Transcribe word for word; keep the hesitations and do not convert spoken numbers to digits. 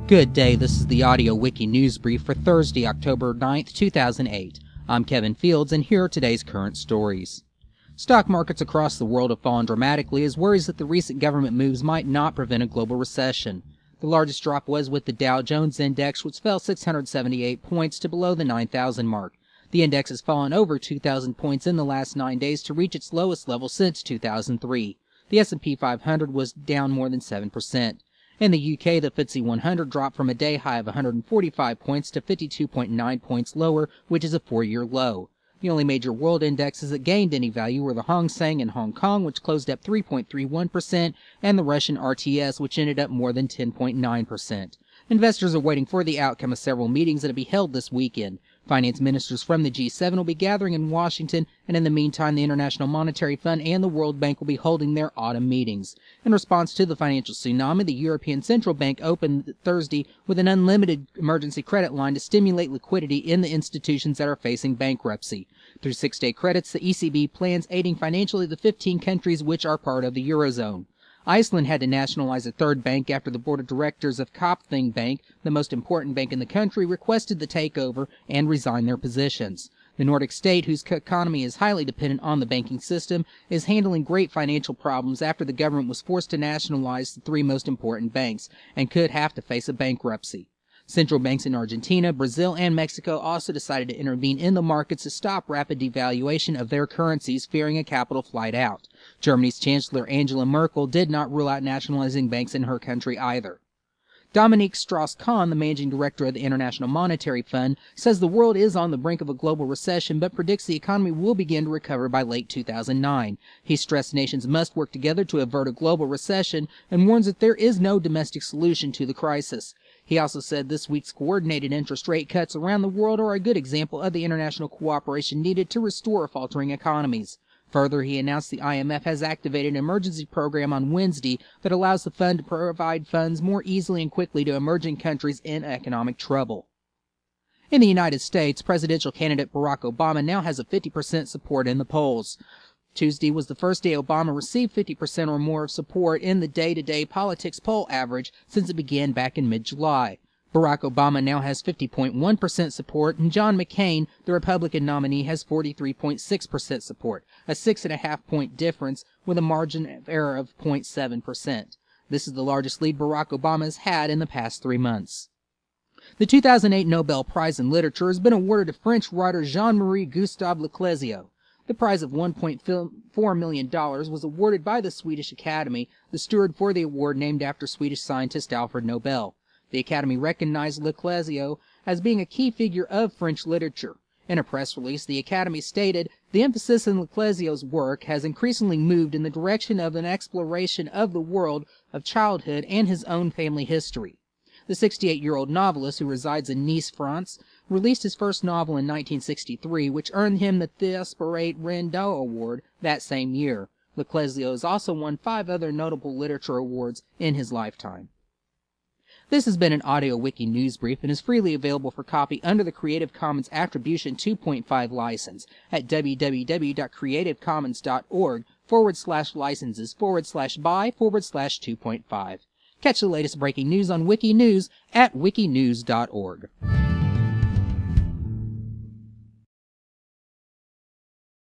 Good day, this is the Audio Wiki News Brief for Thursday, October ninth, two thousand eight. I'm Kevin Fields, and here are today's current stories. Stock markets across the world have fallen dramatically as worries that the recent government moves might not prevent a global recession. The largest drop was with the Dow Jones Index, which fell six hundred seventy-eight points to below the nine thousand mark. The index has fallen over two thousand points in the last nine days to reach its lowest level since two thousand three. The S and P five hundred was down more than seven percent. In the U K, the F T S E one hundred dropped from a day high of one hundred forty-five points to fifty-two point nine points lower, which is a four-year low. The only major world indexes that gained any value were the Hang Seng in Hong Kong, which closed up three point three one percent, and the Russian R T S, which ended up more than ten point nine percent. Investors are waiting for the outcome of several meetings that will be held this weekend. Finance ministers from the G seven will be gathering in Washington, and in the meantime, the International Monetary Fund and the World Bank will be holding their autumn meetings. In response to the financial tsunami, the European Central Bank opened Thursday with an unlimited emergency credit line to stimulate liquidity in the institutions that are facing bankruptcy. Through six-day credits, the E C B plans aiding financially the fifteen countries which are part of the Eurozone. Iceland had to nationalize a third bank after the board of directors of Kaupthing Bank, the most important bank in the country, requested the takeover and resign their positions. The Nordic state, whose economy is highly dependent on the banking system, is handling great financial problems after the government was forced to nationalize the three most important banks and could have to face a bankruptcy. Central banks in Argentina, Brazil, and Mexico also decided to intervene in the markets to stop rapid devaluation of their currencies, fearing a capital flight out. Germany's Chancellor Angela Merkel did not rule out nationalizing banks in her country either. Dominique Strauss-Kahn, the managing director of the International Monetary Fund, says the world is on the brink of a global recession but predicts the economy will begin to recover by late two thousand nine. He stressed nations must work together to avert a global recession and warns that there is no domestic solution to the crisis. He also said this week's coordinated interest rate cuts around the world are a good example of the international cooperation needed to restore faltering economies. Further, he announced the I M F has activated an emergency program on Wednesday that allows the fund to provide funds more easily and quickly to emerging countries in economic trouble. In the United States, presidential candidate Barack Obama now has a fifty percent support in the polls. Tuesday was the first day Obama received fifty percent or more of support in the day-to-day politics poll average since it began back in mid-July. Barack Obama now has fifty point one percent support, and John McCain, the Republican nominee, has forty-three point six percent support, a six point five point difference with a margin of error of zero point seven percent. This is the largest lead Barack Obama has had in the past three months. The two thousand eight Nobel Prize in Literature has been awarded to French writer Jean-Marie Gustave Leclésio. The prize of one point four million dollars was awarded by the Swedish Academy, the steward for the award named after Swedish scientist Alfred Nobel. The Academy recognized Leclésio as being a key figure of French literature. In a press release, the Academy stated, "The emphasis in Leclésio's work has increasingly moved in the direction of an exploration of the world of childhood and his own family history." The sixty-eight-year-old novelist, who resides in Nice, France, released his first novel in nineteen sixty-three, which earned him the Théâtre Rindeau Award that same year. Leclésio has also won five other notable literature awards in his lifetime. This has been an Audio Wiki News Brief and is freely available for copy under the Creative Commons Attribution two point five license at www.creativecommons.org forward slash licenses forward slash by forward slash 2.5. Catch the latest breaking news on Wiki News at wikinews dot org.